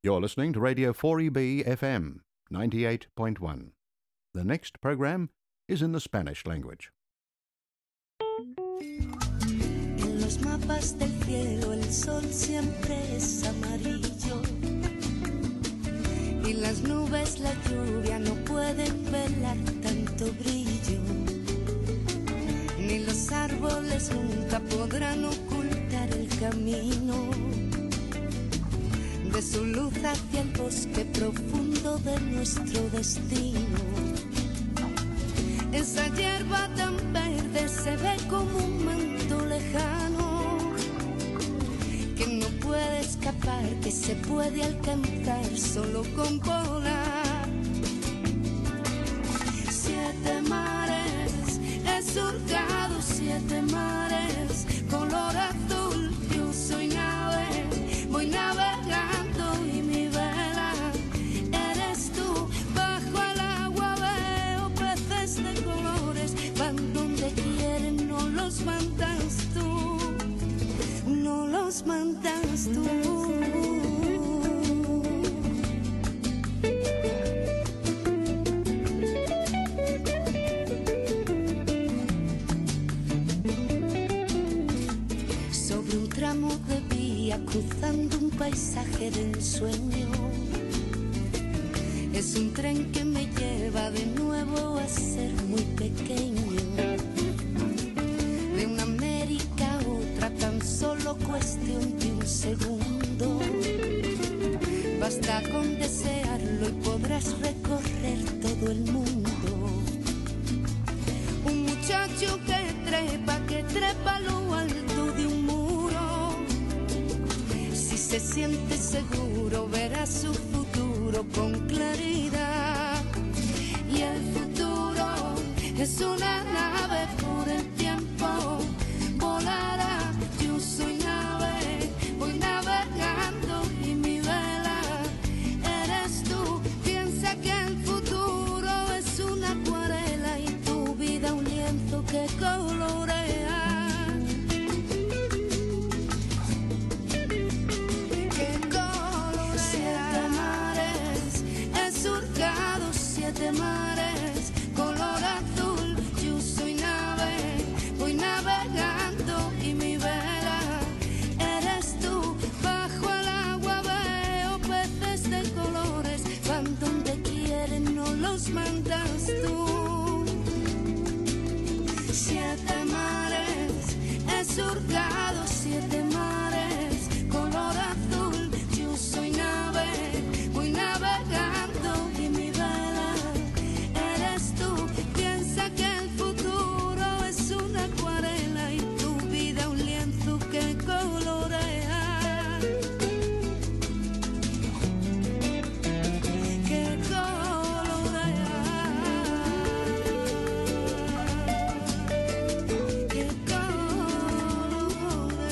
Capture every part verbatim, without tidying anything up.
You're listening to Radio four E B F M ninety-eight point one. The next program is in the Spanish language. En los mapas del cielo el sol siempre es amarillo y las nubes, la lluvia no pueden velar tanto brillo, ni los árboles nunca podrán ocultar el camino de su luz hacia el bosque profundo de nuestro destino. Esa hierba tan verde se ve como un manto lejano que no puede escapar, que se puede alcanzar solo con volar. Siete mares he surcado, siete mares, color azul, yo soy nave, voy navegando y mi vela eres tú. Bajo el agua veo peces de colores, van donde quieren, no los mandas tú, no los mandas tú. Sobre un tramo de vía, cruzando un paisaje de ensueño, es un tren que me lleva de nuevo a ser muy pequeño. De una América a otra, tan solo cuestión de un segundo. Basta con desearlo y podrás recorrer todo el mundo. Un muchacho que trepa, que trepa a lo alto de un muro. Si se siente seguro, verá su futuro con claridad. Y el futuro es una nave por el tiempo, volará. Yo soy nave, voy navegando y mi vela eres tú. Piensa que el futuro es una acuarela y tu vida un lienzo que colorea. Que colorea. Siete mares he surcado, siete mares, color azul, yo soy nave, voy navegando y mi vela eres tú. Bajo el agua veo peces de colores, van donde quieren, no los mandas tú. Siete mares he surcado, siete mares, color azul, yo soy nave, voy navegando y mi vela eres tú. Piensa que el futuro es una acuarela y tu vida un lienzo que colorea. Que colorea. Que colorea.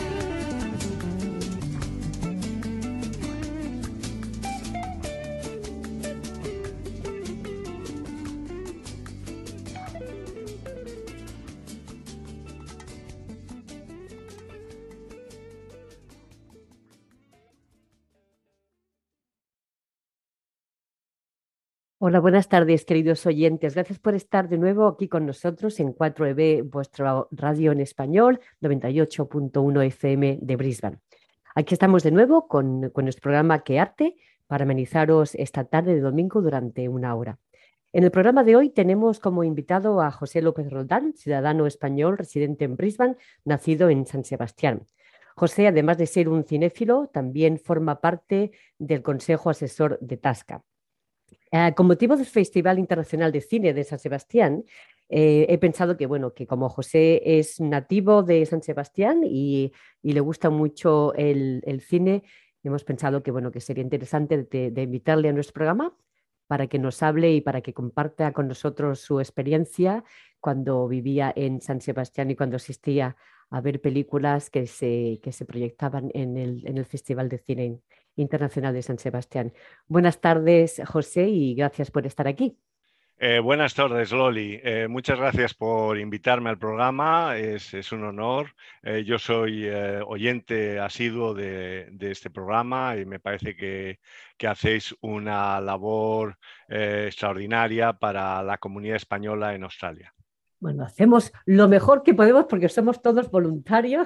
Hola, buenas tardes, queridos oyentes. Gracias por estar de nuevo aquí con nosotros en cuatro E B, vuestra radio en español, noventa y ocho punto uno F M de Brisbane. Aquí estamos de nuevo con, con nuestro programa Que Arte para amenizaros esta tarde de domingo durante una hora. En el programa de hoy tenemos como invitado a José López Roldán, ciudadano español residente en Brisbane, nacido en San Sebastián. José, además de ser un cinéfilo, también forma parte del Consejo Asesor de Tasca. Uh, con motivo del Festival Internacional de Cine de San Sebastián, eh, he pensado que, bueno, que como José es nativo de San Sebastián y, y le gusta mucho el, el cine, hemos pensado que, bueno, que sería interesante de, de invitarle a nuestro programa para que nos hable y para que comparta con nosotros su experiencia cuando vivía en San Sebastián y cuando asistía a ver películas que se, que se proyectaban en el, en el Festival de Cine Internacional de San Sebastián. Buenas tardes, José, y gracias por estar aquí. Eh, buenas tardes, Loli. Eh, muchas gracias por invitarme al programa. Es, es un honor. Eh, yo soy eh, oyente asiduo de, de este programa y me parece que, que hacéis una labor eh, extraordinaria para la comunidad española en Australia. Bueno, hacemos lo mejor que podemos porque somos todos voluntarios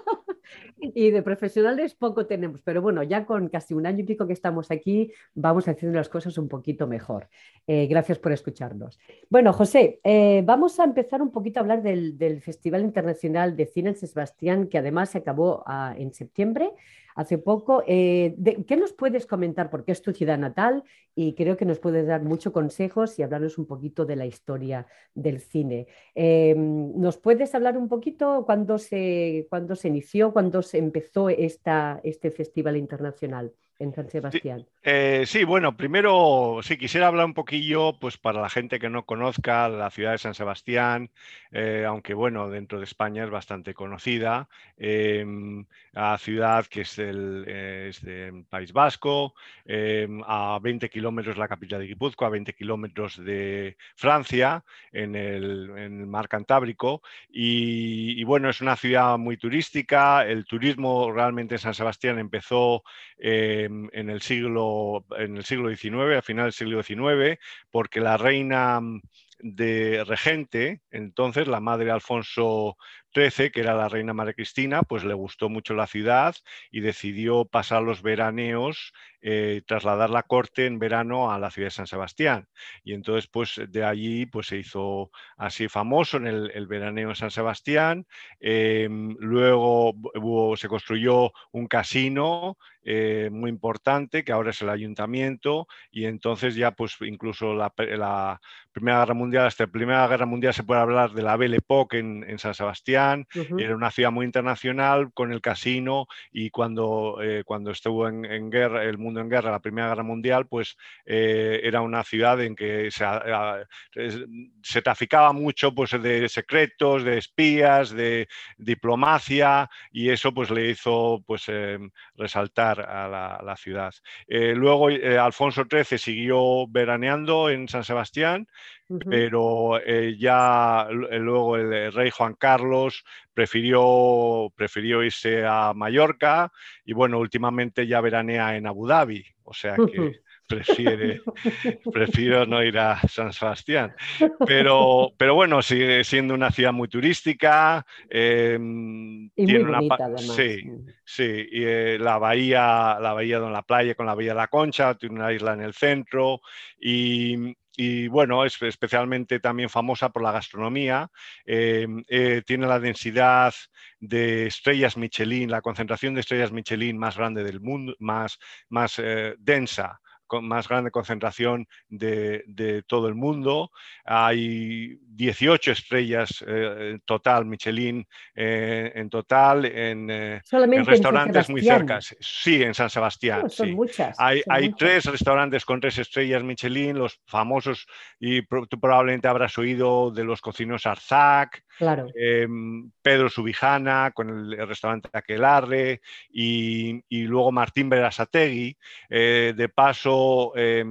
y de profesionales poco tenemos, pero bueno, ya con casi un año y pico que estamos aquí, vamos haciendo las cosas un poquito mejor. Eh, gracias por escucharnos. Bueno, José, eh, vamos a empezar un poquito a hablar del, del Festival Internacional de Cine en San Sebastián, que además se acabó ah, en septiembre, hace poco. Eh, de, ¿qué nos puedes comentar? Porque es tu ciudad natal y creo que nos puedes dar muchos consejos y hablarnos un poquito de la historia del cine. Eh, ¿nos puedes hablar un poquito cuándo se, cuándo se inició, cuándo se empezó esta, este festival internacional en San Sí, Sebastián? eh, sí, bueno, primero sí quisiera hablar un poquillo, pues para la gente que no conozca la ciudad de San Sebastián, eh, aunque bueno, dentro de España es bastante conocida, eh, la ciudad que es del eh, es de País Vasco, eh, a veinte kilómetros la capital de Guipúzcoa, a veinte kilómetros de Francia, en el, en el mar Cantábrico, y, y bueno, es una ciudad muy turística. El turismo realmente en San Sebastián empezó eh, en el siglo, en el siglo diecinueve, al final del siglo diecinueve, porque la reina de regente, entonces la madre de Alfonso trece, que era la reina María Cristina, pues le gustó mucho la ciudad y decidió pasar los veraneos, eh, trasladar la corte en verano a la ciudad de San Sebastián. Y entonces, pues de allí pues, se hizo así famoso en el, el veraneo en San Sebastián. Eh, luego hubo, se construyó un casino eh, muy importante, que ahora es el ayuntamiento, y entonces ya pues incluso la, la Primera Guerra Mundial, hasta la Primera Guerra Mundial se puede hablar de la Belle Époque en, en San Sebastián. Uh-huh. Era una ciudad muy internacional con el casino, y cuando, eh, cuando estuvo en, en guerra, el mundo en guerra, la Primera Guerra Mundial, pues eh, era una ciudad en que se, a, se traficaba mucho pues, de secretos, de espías, de diplomacia, y eso pues le hizo pues eh, resaltar a la, a la ciudad. Eh, luego eh, Alfonso trece siguió veraneando en San Sebastián, uh-huh. pero eh, ya luego el, el rey Juan Carlos prefirió, prefirió irse a Mallorca, y bueno, últimamente ya veranea en Abu Dhabi, o sea que uh-huh. prefiere, prefiero no ir a San Sebastián. Pero, pero bueno, sigue siendo una ciudad muy turística. Eh, y tiene muy bonita, una, además. Sí, sí. Y, eh, la bahía, la bahía de la playa con la bahía de la Concha, tiene una isla en el centro, y, y bueno, es especialmente también famosa por la gastronomía. Eh, eh, tiene la densidad de estrellas Michelin, la concentración de estrellas Michelin más grande del mundo, más, más eh, densa, con más grande concentración de, de todo el mundo. Hay dieciocho estrellas eh, total Michelin eh, en total en, eh, en restaurantes en muy cerca. Sí, en San Sebastián. Oh, son sí. muchas. Hay, son hay muchas. tres restaurantes con tres estrellas Michelin, los famosos, y tú probablemente habrás oído de los cocineros Arzac, claro. eh, Pedro Subijana con el, el restaurante Aquelarre, y, y luego Martín Berasategui. Eh, de paso, Eh,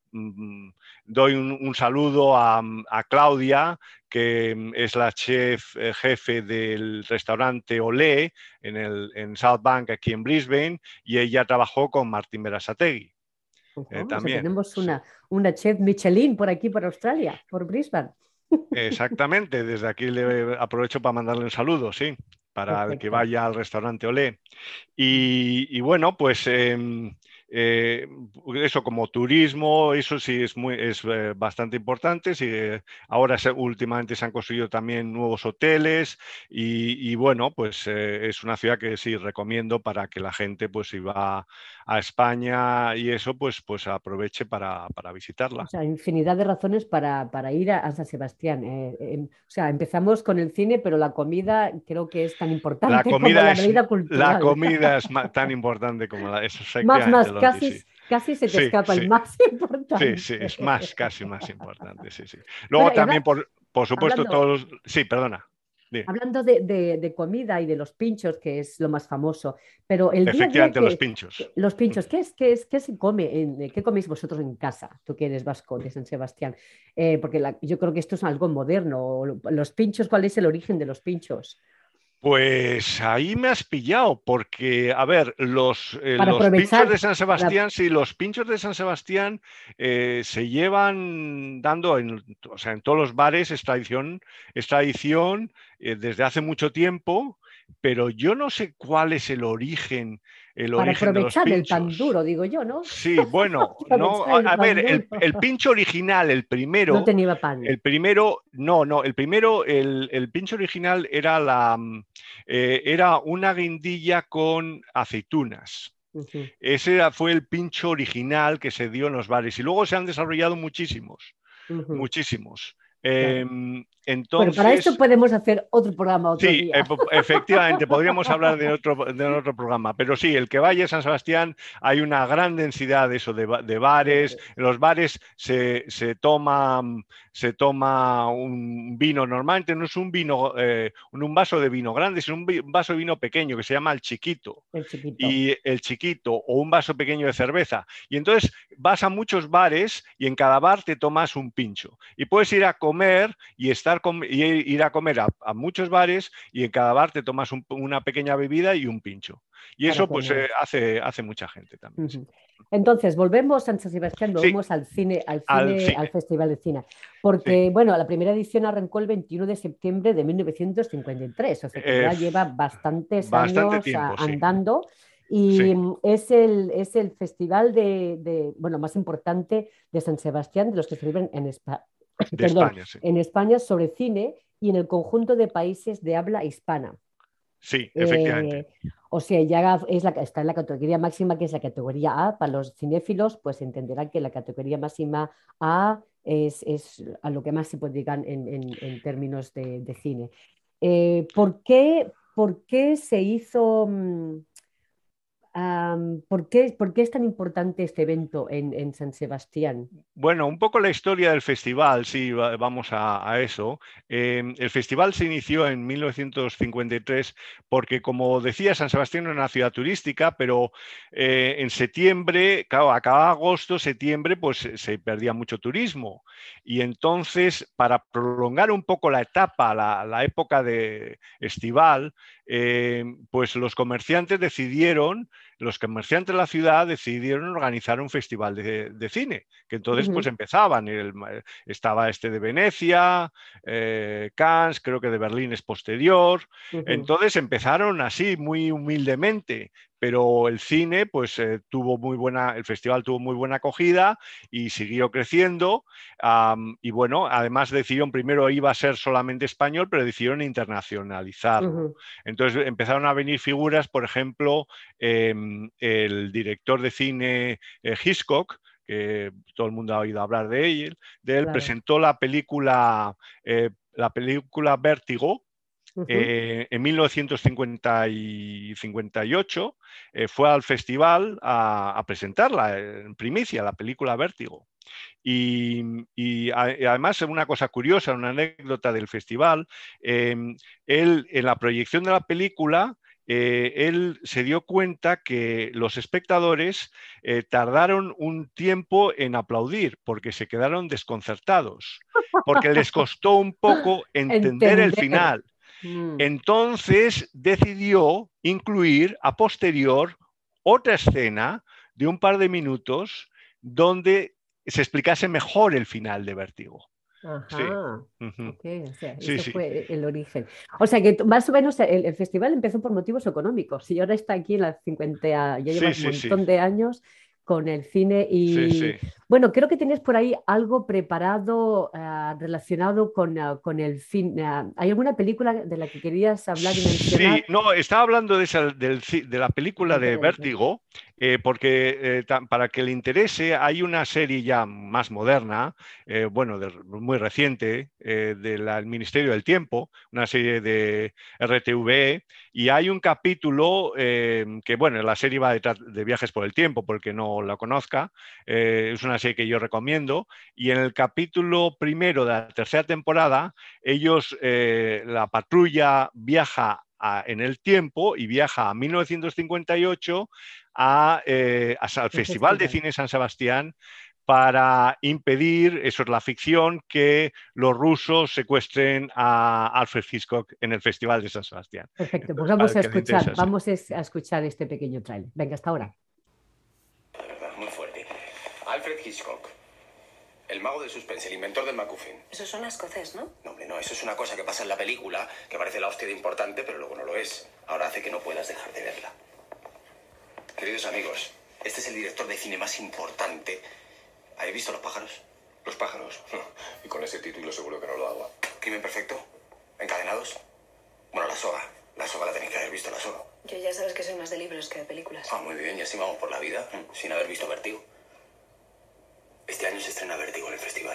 doy un, un saludo a, a Claudia, que es la chef eh, jefe del restaurante Olé en, el, en South Bank, aquí en Brisbane, y ella trabajó con Martín Berasategui. Uh-huh. eh, o también. sea, tenemos una, sí. una chef Michelin por aquí, por Australia, por Brisbane. Exactamente, desde aquí le aprovecho para mandarle un saludo, sí, para Perfecto. El que vaya al restaurante Olé. Y, y bueno, pues eh, eh, eso como turismo, eso sí es, muy, es eh, bastante importante. Sí, eh, ahora se, últimamente se han construido también nuevos hoteles, y, y bueno, pues eh, es una ciudad que sí recomiendo para que la gente, pues si va a España y eso, pues, pues aproveche para, para visitarla. O sea, infinidad de razones para, para ir a, a San Sebastián. Eh, eh, o sea, empezamos con el cine, pero la comida creo que es tan importante la como la es, vida cultural. La comida es tan importante como la... Eso, más, más, Loli, casi, sí. casi se te sí, escapa sí. el más importante. Sí, sí, es más, casi más importante, sí, sí. Luego bueno, también, ahora, por, por supuesto, hablando, todos... Sí, perdona. Sí. Hablando de, de- de comida y de los pinchos, que es lo más famoso, pero el día a día Efectivamente, los que pinchos. los pinchos, ¿qué es, qué es, qué se come? En- ¿qué coméis vosotros en casa? Tú que eres vasco de San Sebastián. Eh, porque la- yo creo que esto es algo moderno. Los pinchos, ¿cuál es el origen de los pinchos? Pues ahí me has pillado, porque, a ver, los, eh, Para los pinchos aprovechar, de San para, Sebastián, sí, los pinchos de San Sebastián eh, se llevan dando en, o sea, en todos los bares, es tradición, es tradición eh, desde hace mucho tiempo, pero yo no sé cuál es el origen, el para origen de los aprovechar el pan pinchos. duro, digo yo, ¿no? Sí, bueno, no, Aprovechar a, el a pan ver, duro. el, el pincho original, el No primero, tenía pan. el primero, no, no, el primero, el, el pincho original era la, mm, eh, era una guindilla con aceitunas. Ujú, Ese era- fue el pincho original que se dio en los bares y luego se han desarrollado muchísimos, ujú, muchísimos. claro. Em, Bueno, para esto entonces, podemos hacer otro programa otro sí, e- día. po- efectivamente, podríamos hablar de otro, de otro programa, pero sí, el que vaya a San Sebastián hay una gran densidad de eso, de, ba- de De bares. bares. En los bares se, se toma, mm, se toma un vino, normalmente no es un vino, eh, un, un vaso de vino grande, es un, vi- un vaso de vino pequeño que se llama el chiquito. El chiquito. Y el chiquito o un vaso pequeño de cerveza. Y entonces vas a muchos bares y en cada bar te tomas un pincho. Y puedes ir a comer y, estar com y ir a comer a, a, muchos bares y en cada bar te tomas un, una pequeña bebida y un pincho. Y Para eso pues comer. eh, hace, hace mucha gente también. Sí. Ujú. Entonces, volvemos a San Sebastián, Sí, volvemos al cine, al al cine, al cine. Festival de Cine, Sí. porque, bueno, la primera edición arrancó el veintiuno de septiembre de mil novecientos cincuenta y tres, o sea que Eh, ya lleva bastantes bastante años a, tiempo, sí. andando y Sí. mm, es el, es el festival de, de, bueno, más importante de San Sebastián, de los que se celebran en, Espa De perdón, España, sí. en España sobre cine y en el conjunto de países de habla hispana. Sí, efectivamente. Eh, o sea, ya es la, está en la categoría máxima, que es la categoría A. Para los cinéfilos, pues entenderán que la categoría máxima A es, es a lo que más se puede llegar en, en- en términos de, de cine. Eh, ¿por qué, por qué se hizo, mm, am, por qué, por qué es tan importante este evento en, en San Sebastián? Bueno, un poco la historia del festival, sí, va- vamos a, a eso. Eh, el festival se inició en mil novecientos cincuenta y tres porque, como decía, San Sebastián era una ciudad turística, pero eh, en septiembre, claro, acababa agosto, septiembre, pues se se perdía mucho turismo. Y entonces, para prolongar un poco la etapa, la, la época de estival, eh, pues los comerciantes decidieron, los comerciantes de la ciudad decidieron organizar un festival de, de cine que entonces pues Ujú, empezaban. El, estaba este de Venecia, eh, Cannes, creo que de Berlín es posterior. ujú, Entonces empezaron así, muy humildemente, pero el cine pues eh, tuvo muy buena, el festival tuvo muy buena acogida y siguió creciendo. Um, y bueno, además decidieron, primero iba a ser solamente español, pero decidieron internacionalizarlo. ujú. Entonces empezaron a venir figuras, por ejemplo, eh, el director de cine eh, Hitchcock, que todo el mundo ha oído hablar de él, de él Claro. presentó la película, eh, la película Vértigo. Ujú, Eh, en mil novecientos cincuenta y cincuenta y ocho eh, fue al festival a, a, presentarla en primicia, la película Vértigo. Y, y, a, y, además, una cosa curiosa, una anécdota del festival, eh, él en la proyección de la película, eh, él se dio cuenta que los espectadores eh, tardaron un tiempo en aplaudir porque se quedaron desconcertados, porque les costó un poco entender el entender. final. Mm. Entonces decidió incluir a posterior otra escena de un par de minutos donde se explicase mejor el final de Vértigo. Sí, Ajá, uh-huh. ok, o sea, Sí, eso sí, fue el origen. O sea que tú- más o menos el, el festival empezó por motivos económicos y ahora está aquí en las cincuenta, ya sí, llevas un sí, sí, montón de años con el cine sí, y sí. bueno, creo que tienes por ahí algo preparado ah, relacionado con, ah, con el cine. Ah, ¿hay alguna película de la que querías hablar y Sí, mencionar? no, estaba hablando de, esa, del, de la película de Diferente. Vértigo, eh, porque eh, ta- para que le interese, hay una serie ya más moderna, eh, bueno, de- muy reciente, eh, del Ministerio del Tiempo, una serie de R T V E, Y hay un capítulo eh, que, bueno, la serie va de, de viajes por el tiempo, porque no la conozca, eh, es una serie que yo recomiendo, y en el capítulo primero de la tercera temporada, ellos, eh, la patrulla viaja a, en el tiempo y viaja a mil novecientos cincuenta y ocho a, eh, a, al Festival de Cine San Sebastián, para impedir, eso es la ficción, que los rusos secuestren a Alfred Hitchcock en el Festival de San Sebastián. Perfecto, pues vamos a escuchar, vamos a escuchar este pequeño tráiler. Venga, hasta ahora. Muy fuerte. Alfred Hitchcock, el mago del suspense, el inventor del MacGuffin. Eso suena escocés, ¿no? No, hombre, no, eso es una cosa que pasa en la película, que parece la hostia de importante, pero luego no lo es. Ahora hace que no puedas dejar de verla. Queridos amigos, este es el director de cine más importante. ¿Habéis visto Los pájaros? Los pájaros. Y con ese título seguro que no lo hago. ¿Crimen perfecto? ¿Encadenados? Bueno, La soga. La soga la tenéis que haber visto, La soga. Yo ya sabes que soy más de libros que de películas. Ah, muy bien. Y así vamos por la vida, sin haber visto Vértigo. Este año se estrena Vértigo en el festival.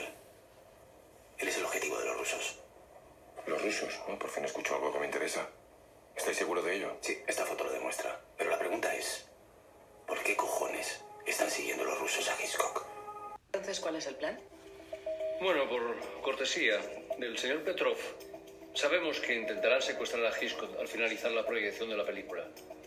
Él es el objetivo de los rusos. ¿Los rusos? ¿No? Por fin escucho algo que me interesa. ¿Estáis seguro de ello? Sí, esta foto lo demuestra. Pero la pregunta es, ¿por qué cojones están siguiendo los rusos a Hitchcock? Entonces, ¿cuál es el plan? Bueno, por cortesía del señor Petrov, sabemos que intentarán secuestrar a Hitchcock al finalizar la proyección de la película.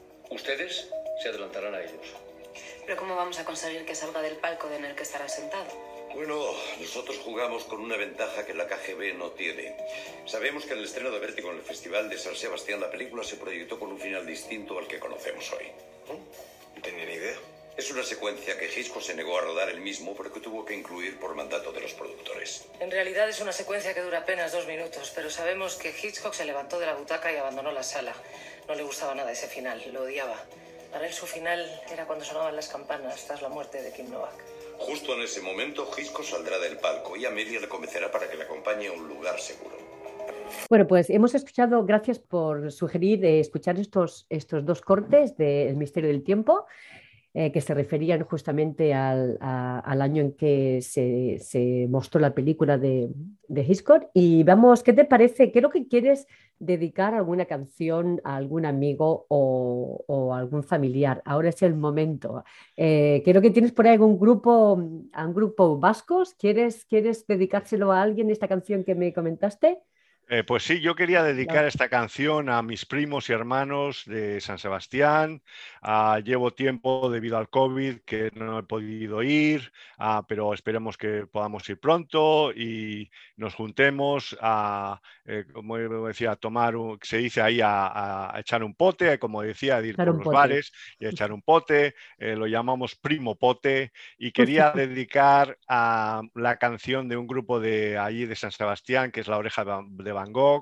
Ustedes se adelantarán a ellos. ¿Pero cómo vamos a conseguir que salga del palco en el que estará sentado? Bueno, nosotros jugamos con una ventaja que la K G B no tiene. Sabemos que en el estreno de Vértigo en el Festival de San Sebastián la película se proyectó con un final distinto al que conocemos hoy. ¿No? No tenía ni idea. Es una secuencia que Hitchcock se negó a rodar él mismo porque tuvo que incluir por mandato de los productores. En realidad es una secuencia que dura apenas dos minutos, pero sabemos que Hitchcock se levantó de la butaca y abandonó la sala. No le gustaba nada ese final, lo odiaba. Para él su final era cuando sonaban las campanas tras la muerte de Kim Novak. Justo en ese momento Hitchcock saldrá del palco y Amelia le convencerá para que le acompañe a un lugar seguro. Bueno, pues hemos escuchado, gracias por sugerir eh, escuchar estos, estos dos cortes de El misterio del tiempo. Eh, que se referían justamente al, a, al año en que se, se mostró la película de, de Hitchcock. Y vamos, ¿qué te parece? Creo que quieres dedicar alguna canción a algún amigo o, o a algún familiar. Ahora es el momento. Eh, creo que tienes por ahí algún grupo, a un grupo vascos. ¿Quieres, ¿Quieres dedicárselo a alguien esta canción que me comentaste? Eh, pues sí, yo quería dedicar esta canción a mis primos y hermanos de San Sebastián. Uh, llevo tiempo debido al COVID que no he podido ir, uh, pero esperemos que podamos ir pronto y nos juntemos a, eh, como decía, a tomar, un, se dice ahí, a, a echar un pote, como decía, a ir por los pote. bares y a echar un pote. Eh, lo llamamos primo pote y quería dedicar a la canción de un grupo de allí de San Sebastián, que es La Oreja de Van Gogh,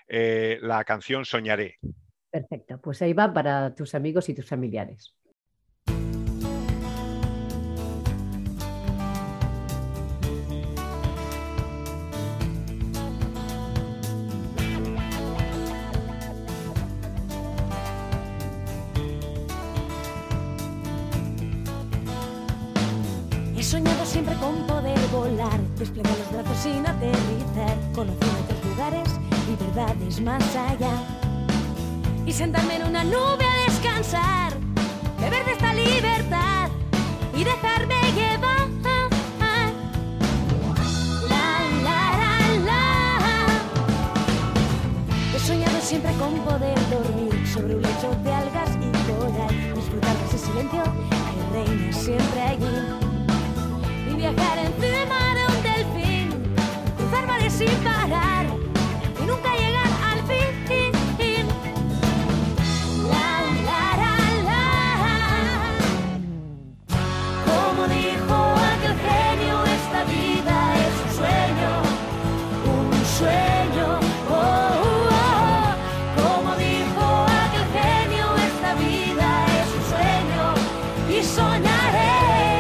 eh, la canción Soñaré. Perfecto, pues ahí va para tus amigos y tus familiares. He soñado siempre con poder volar, desplegar los brazos sin aterrizar, conocer otros lugares y verdades más allá. Y sentarme en una nube a descansar, beber de esta libertad y dejarme llevar. La, la, la, la. He soñado siempre con poder dormir sobre un lecho de algas y coral, disfrutar de ese silencio que reina siempre allí. Y viajar encima de un delfín, cruzar mares sin parar y nunca llegar al fin. La, la, la, la. Como dijo aquel genio, esta vida es un sueño, un sueño. Oh, oh, oh. Como dijo aquel genio, esta vida es un sueño y soñaré.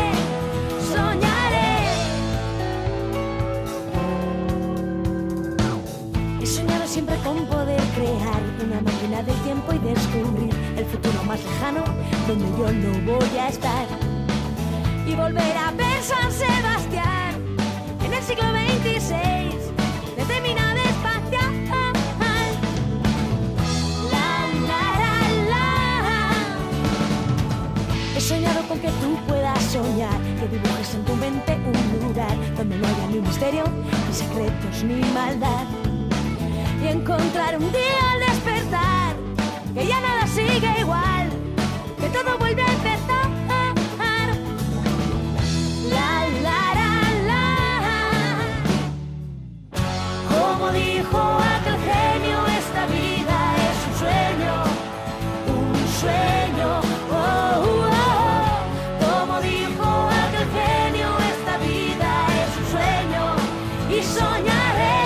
Siempre con poder crear una máquina del tiempo y descubrir el futuro más lejano donde yo no voy a estar y volver a ver San Sebastián en el siglo veintiséis desde mi nave espacial. La, la, que tú puedas soñar, que dibujes en tu mente un lugar donde no haya ni misterio, ni secretos, ni maldad. Y encontrar un día al despertar que ya nada sigue igual, que todo vuelve a empezar. La, la, la, la. Como dijo aquel genio, esta vida es un sueño, un sueño. Oh, oh, oh. Como dijo aquel genio, esta vida es un sueño y soñaré.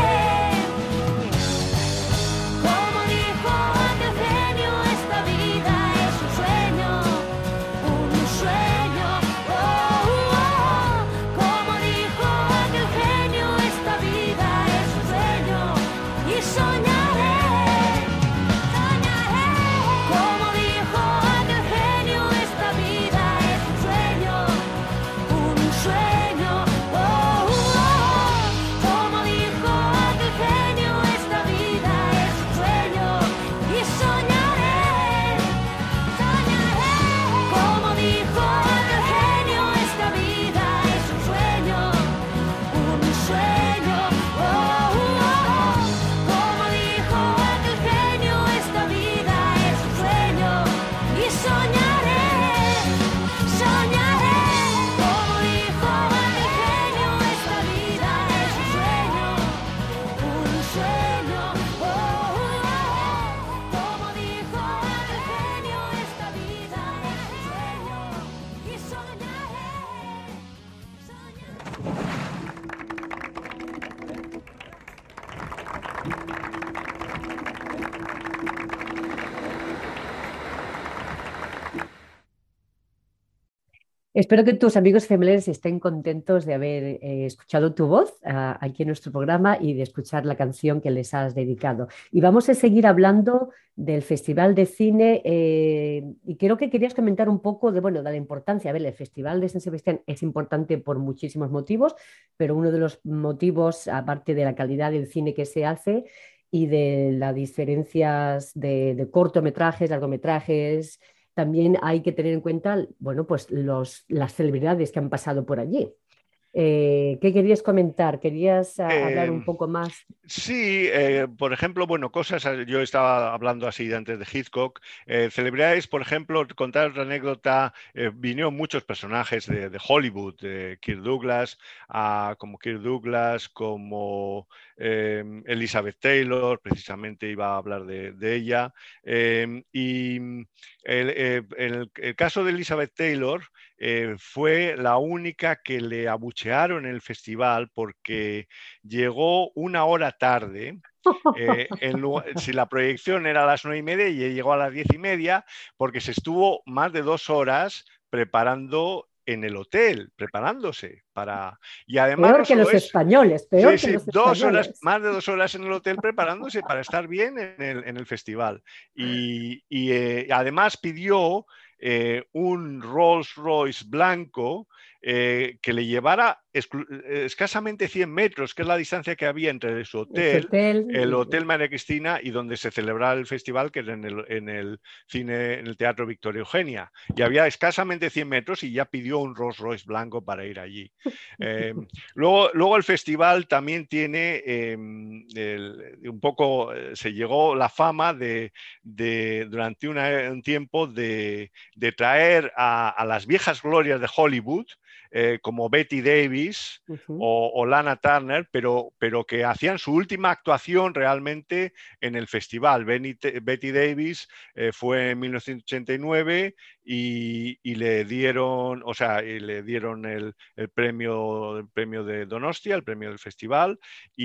Espero que tus amigos y familiares estén contentos de haber eh, escuchado tu voz uh, aquí en nuestro programa y de escuchar la canción que les has dedicado. Y vamos a seguir hablando del Festival de Cine eh, y creo que querías comentar un poco de, bueno, de la importancia. A ver, el Festival de San Sebastián es importante por muchísimos motivos, pero uno de los motivos, aparte de la calidad del cine que se hace y de las diferencias de, de cortometrajes, largometrajes, también hay que tener en cuenta, bueno, pues los, las celebridades que han pasado por allí. Eh, ¿Qué querías comentar? ¿Querías a, eh, hablar un poco más? Sí, eh, por ejemplo, bueno, cosas, yo estaba hablando así antes de Hitchcock, eh, celebridades, por ejemplo, contar otra anécdota, eh, vinieron muchos personajes de, de Hollywood, de Kirk Douglas, a, como Kirk Douglas, como eh, Elizabeth Taylor, precisamente iba a hablar de, de ella, eh, y el, el, el, el caso de Elizabeth Taylor eh, fue la única que le abuchearon en el festival porque llegó una hora tarde. Eh, en, si la proyección era a las nueve y media y llegó a las diez y media porque se estuvo más de dos horas preparando en el hotel, preparándose para... Y además peor no que los es... españoles, peor sí, que sí, los dos españoles. Horas, más de dos horas en el hotel preparándose para estar bien en el, en el festival. Y, y eh, además pidió eh, un Rolls Royce blanco eh, que le llevara escasamente cien metros, que es la distancia que había entre su hotel, hotel el y... Hotel María Cristina, y donde se celebraba el festival, que era en el, en el cine, en el Teatro Victoria Eugenia. Y había escasamente cien metros y ya pidió un Rolls Royce blanco para ir allí. Eh, luego, luego el festival también tiene eh, el, un poco, se llegó la fama de, de durante una, un tiempo de, de traer a, a las viejas glorias de Hollywood, Eh, como Betty Davis uh-huh. o, o Lana Turner, pero, pero que hacían su última actuación realmente en el festival. Benny, Betty Davis eh, fue en mil novecientos ochenta y nueve y, y le dieron, o sea, y le dieron el, el, premio, el premio de Donostia, el premio del festival,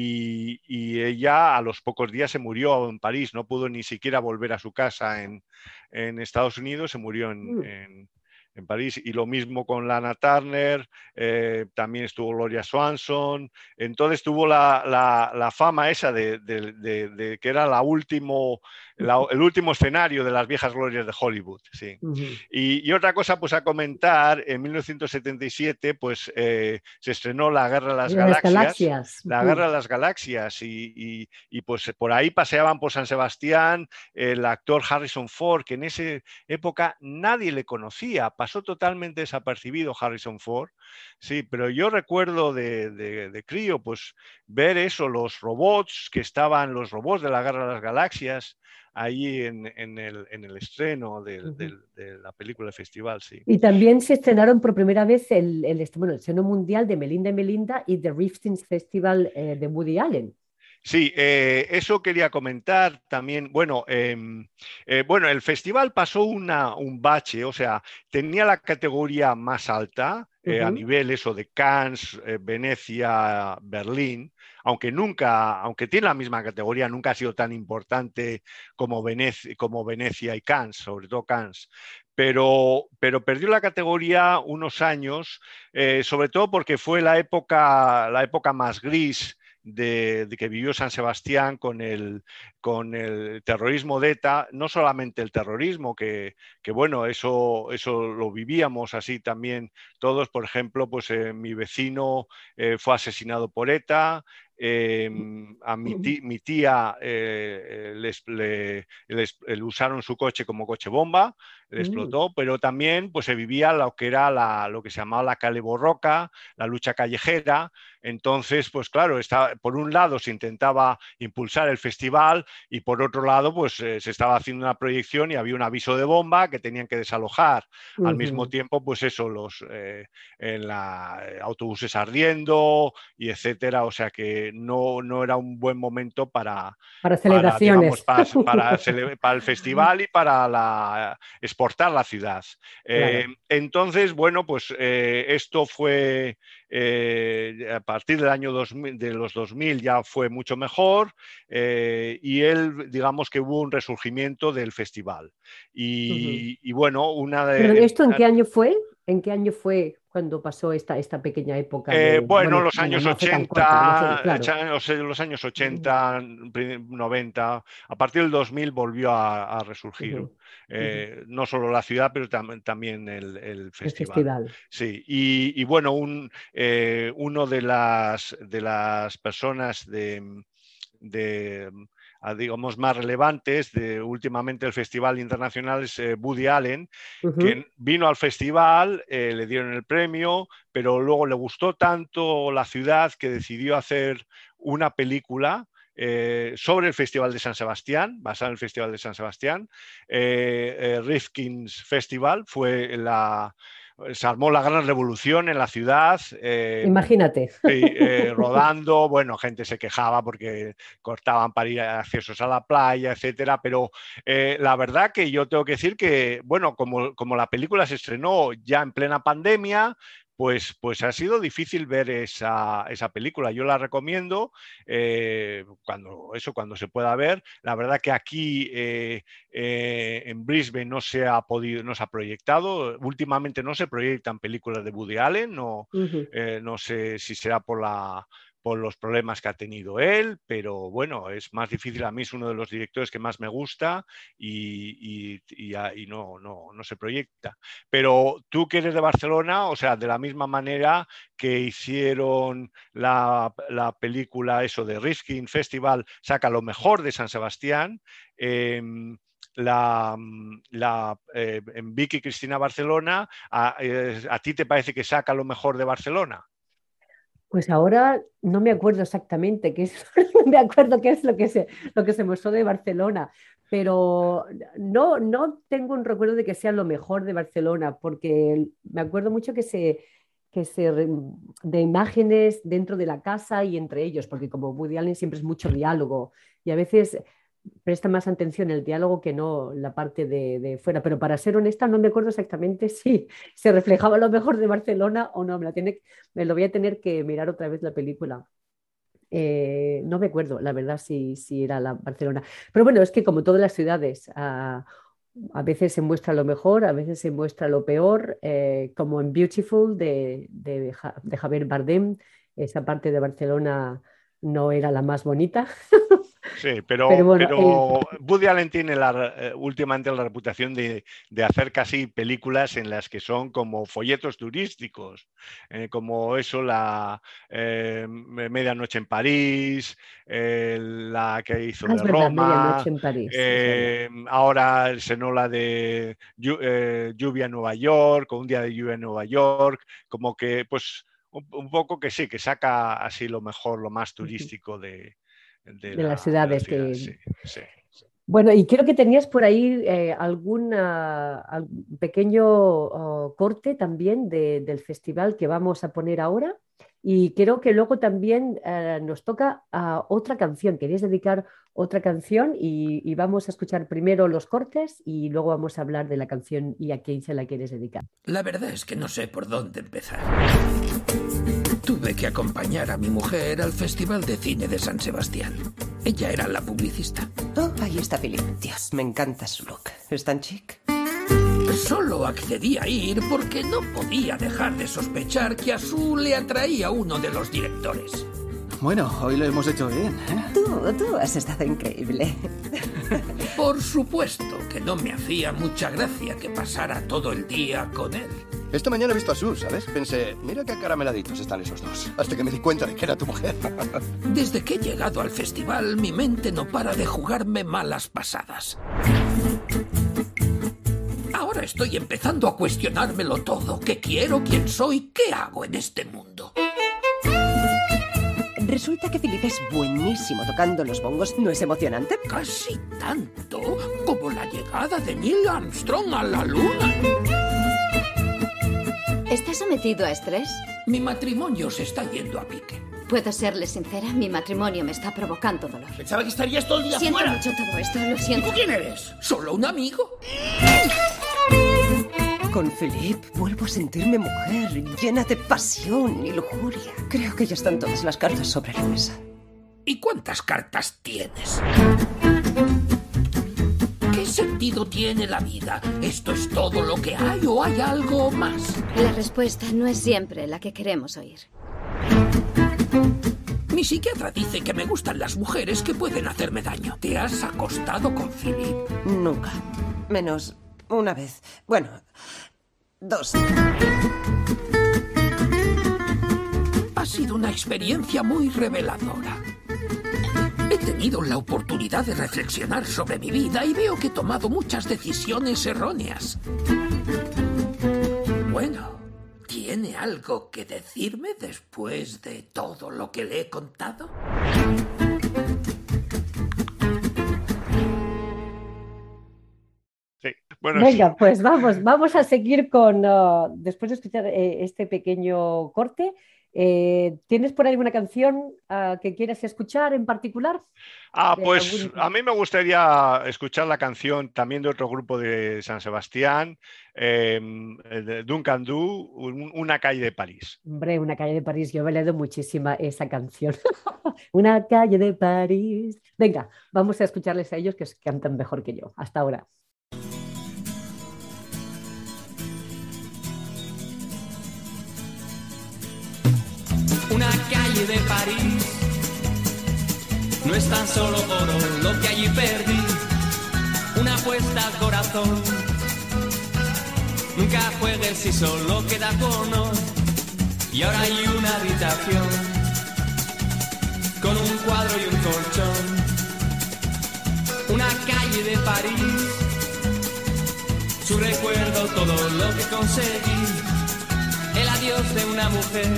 y, y ella a los pocos días se murió en París, no pudo ni siquiera volver a su casa en, en Estados Unidos, se murió en... Uh-huh. en en París, y lo mismo con Lana Turner, eh, también estuvo Gloria Swanson, entonces tuvo la, la, la fama esa de, de, de, de que era la último, la, el último escenario de las viejas glorias de Hollywood. Sí. Uh-huh. y, y otra cosa pues a comentar, en mil novecientos setenta y siete pues eh, se estrenó La Guerra de las, las Galaxias, galaxias. La Guerra de las Galaxias, y, y, y pues por ahí paseaban por San Sebastián el actor Harrison Ford, que en esa época nadie le conocía, pasó totalmente desapercibido Harrison Ford, sí, pero yo recuerdo de, de, de crío, pues ver eso, los robots que estaban, los robots de la Guerra de las Galaxias, ahí en, en, el, en el estreno del, del, de la película del festival, sí. Y también se estrenaron por primera vez el, el, bueno, el estreno mundial de Melinda y Melinda y The Rifkin's Festival eh, de Woody Allen. Sí, eh, eso quería comentar también. Bueno, eh, eh, bueno, el festival pasó una, un bache, o sea, tenía la categoría más alta eh, uh-huh. a nivel eso de Cannes, eh, Venecia, Berlín, aunque nunca, aunque tiene la misma categoría, nunca ha sido tan importante como Venecia, como Venecia y Cannes, sobre todo Cannes. Pero, pero perdió la categoría unos años, eh, sobre todo porque fue la época, la época más gris De, de que vivió San Sebastián con el, con el terrorismo de ETA, no solamente el terrorismo, que, que bueno, eso, eso lo vivíamos así también todos, por ejemplo, pues eh, mi vecino eh, fue asesinado por ETA, eh, a mi, tí, mi tía eh, les, le, les, le usaron su coche como coche bomba, le explotó, mm. pero también pues se vivía lo que era la, lo que se llamaba la calle borroca, la lucha callejera. Entonces, pues claro, está, por un lado se intentaba impulsar el festival y por otro lado pues eh, se estaba haciendo una proyección y había un aviso de bomba que tenían que desalojar. Uh-huh. Al mismo tiempo, pues eso, los eh, en la, eh, autobuses ardiendo y etcétera. O sea que no, no era un buen momento para, para celebraciones. Para, digamos, para, para, cele, para el festival y para la, exportar la ciudad. Eh, claro. Entonces, bueno, pues eh, esto fue... Eh, a partir del año dos mil, de los dos mil ya fue mucho mejor eh, y él, digamos que hubo un resurgimiento del festival. Y, uh-huh. y bueno, una de... ¿Pero esto en qué año fue? ¿En qué año fue cuando pasó esta, esta pequeña época? De, eh, bueno, bueno, los años no ochenta, corta, no sé, claro. los años ochenta, noventa, a partir del dos mil volvió a, a resurgir. Uh-huh. Eh, uh-huh. No solo la ciudad, pero tam también el, el, festival. el festival. Sí, y, y bueno, un, eh, uno de las, de las personas de, de digamos, más relevantes de últimamente el Festival Internacional es eh, Woody Allen, uh-huh. que vino al festival, eh, le dieron el premio, pero luego le gustó tanto la ciudad que decidió hacer una película Eh, sobre el Festival de San Sebastián, basado en el Festival de San Sebastián. Eh, eh, Rifkin's Festival fue la... Se armó la gran revolución en la ciudad. Eh, Imagínate. Eh, rodando, bueno, gente se quejaba porque cortaban para ir a accesos a la playa, etcétera, pero eh, la verdad que yo tengo que decir que, bueno, como, como la película se estrenó ya en plena pandemia, Pues, pues ha sido difícil ver esa, esa película. Yo la recomiendo eh, cuando, eso, cuando se pueda ver. La verdad que aquí eh, eh, en Brisbane no se ha podido, no se ha proyectado. Últimamente no se proyectan películas de Woody Allen. No, uh-huh. eh, no sé si será por la... por los problemas que ha tenido él, pero bueno, es más difícil. A mí es uno de los directores que más me gusta y, y, y, y no, no, no se proyecta. Pero tú que eres de Barcelona, o sea, de la misma manera que hicieron la, la película eso de Rifkin Festival, saca lo mejor de San Sebastián, eh, La, la, eh, en Vicky Cristina Barcelona, a, eh, ¿a ti te parece que saca lo mejor de Barcelona? Pues ahora no me acuerdo exactamente qué es, me acuerdo qué es lo que se, lo que se mostró de Barcelona, pero no, no tengo un recuerdo de que sea lo mejor de Barcelona, porque me acuerdo mucho que se, que se de imágenes dentro de la casa y entre ellos, porque como Woody Allen siempre es mucho diálogo y a veces presta más atención el diálogo que no la parte de, de fuera, pero para ser honesta no me acuerdo exactamente si se reflejaba lo mejor de Barcelona o no, me, la tiene, me lo voy a tener que mirar otra vez la película. Eh, no me acuerdo, la verdad, si, si era la Barcelona. Pero bueno, es que como todas las ciudades, a, a veces se muestra lo mejor, a veces se muestra lo peor, eh, como en Beautiful de, de, de Javier Bardem, esa parte de Barcelona no era la más bonita. Sí, pero, Pero bueno, pero Woody Allen tiene la, eh, últimamente la reputación de, de hacer casi películas en las que son como folletos turísticos, eh, como eso, la eh, Medianoche en París, eh, la que hizo Ah, de es verdad, Roma, Medianoche en París. Es eh, verdad. ahora el Senola de llu- eh, Lluvia en Nueva York, o Un día de lluvia en Nueva York, como que pues un, un poco que sí, que saca así lo mejor, lo más Ujú. turístico de, de De las la, de la ciudades ciudad, que... sí, sí. Bueno, y creo que tenías por ahí eh, algún ah, al- pequeño oh, corte también de- del festival que vamos a poner ahora. Y creo que luego también eh, nos toca ah, otra canción. Querías dedicar otra canción y, y vamos a escuchar primero los cortes y luego vamos a hablar de la canción y a quién se la quieres dedicar. La verdad es que no sé por dónde empezar. Tuve que acompañar a mi mujer al Festival de Cine de San Sebastián. Ella era la publicista. Oh, ahí está Philip. Dios, me encanta su look. ¿Es tan chic? Solo accedí a ir porque no podía dejar de sospechar que a Sue le atraía uno de los directores. Bueno, hoy lo hemos hecho bien, ¿eh? Tú, tú has estado increíble. Por supuesto que no me hacía mucha gracia que pasara todo el día con él. Esta mañana he visto a Sue, ¿sabes? Pensé, mira qué acarameladitos están esos dos. Hasta que me di cuenta de que era tu mujer. Desde que he llegado al festival, mi mente no para de jugarme malas pasadas. Ahora estoy empezando a cuestionármelo todo. ¿Qué quiero? ¿Quién soy? ¿Qué hago en este mundo? Resulta que Philip es buenísimo tocando los bongos. ¿No es emocionante? Casi tanto como la llegada de Neil Armstrong a la luna. ¿Estás sometido a estrés? Mi matrimonio se está yendo a pique. Puedo serle sincera, mi matrimonio me está provocando dolor. Pensaba que estarías todo el día Siento fuera. mucho todo esto, lo siento. ¿Tú quién eres? ¿Solo un amigo? Con Philip vuelvo a sentirme mujer, llena de pasión y lujuria. Creo que ya están todas las cartas sobre la mesa. ¿Y cuántas cartas tienes? ¿Qué sentido tiene la vida? ¿Esto es todo lo que hay o hay algo más? La respuesta no es siempre la que queremos oír. Mi psiquiatra dice que me gustan las mujeres que pueden hacerme daño. ¿Te has acostado con Philip? Nunca. Menos una vez. Bueno, dos. Ha sido una experiencia muy reveladora. He tenido la oportunidad de reflexionar sobre mi vida y veo que he tomado muchas decisiones erróneas. Bueno, ¿tiene algo que decirme después de todo lo que le he contado? Sí. Bueno, Venga, pues vamos, vamos a seguir con, uh, después de escuchar eh, este pequeño corte, eh, ¿tienes por ahí alguna canción uh, que quieras escuchar en particular? Ah, De pues algún- a mí me gustaría escuchar la canción también de otro grupo de San Sebastián, eh, de Duncan Du, un- Una calle de París. Hombre, Una calle de París, yo me le doy muchísima esa canción. Una calle de París. Venga, vamos a escucharles a ellos que cantan mejor que yo. Hasta ahora. Una calle de París no es tan solo oro lo que allí perdí, una apuesta al corazón. Nunca juegues si solo queda cono. Y ahora hay una habitación con un cuadro y un colchón. Una calle de París, su recuerdo, todo lo que conseguí. El adiós de una mujer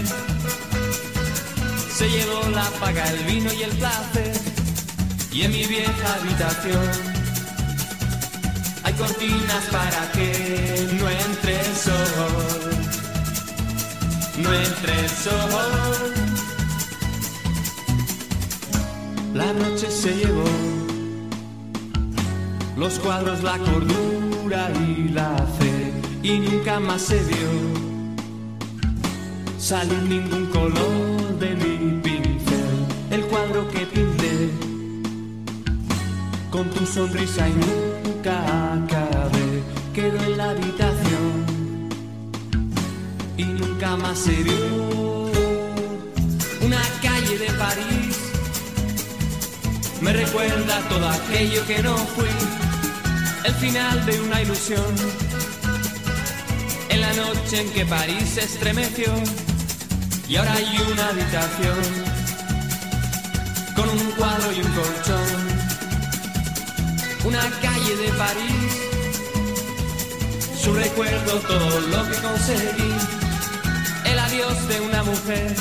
se llevó la paga, el vino y el placer. Y en mi vieja habitación hay cortinas para que no entre el sol, no entre el sol. La noche se llevó los cuadros, la cordura y la fe, y nunca más se vio salir ningún color de mi pincel. El cuadro que pinté con tu sonrisa y nunca acabé quedó en la habitación y nunca más se vio. Una calle de París me recuerda recuerda todo aquello que no fui, el final de una ilusión. En la noche en que París se estremeció y ahora hay una habitación con un cuadro y un colchón, una calle de París, su recuerdo, todo lo que conseguí, el adiós de una mujer,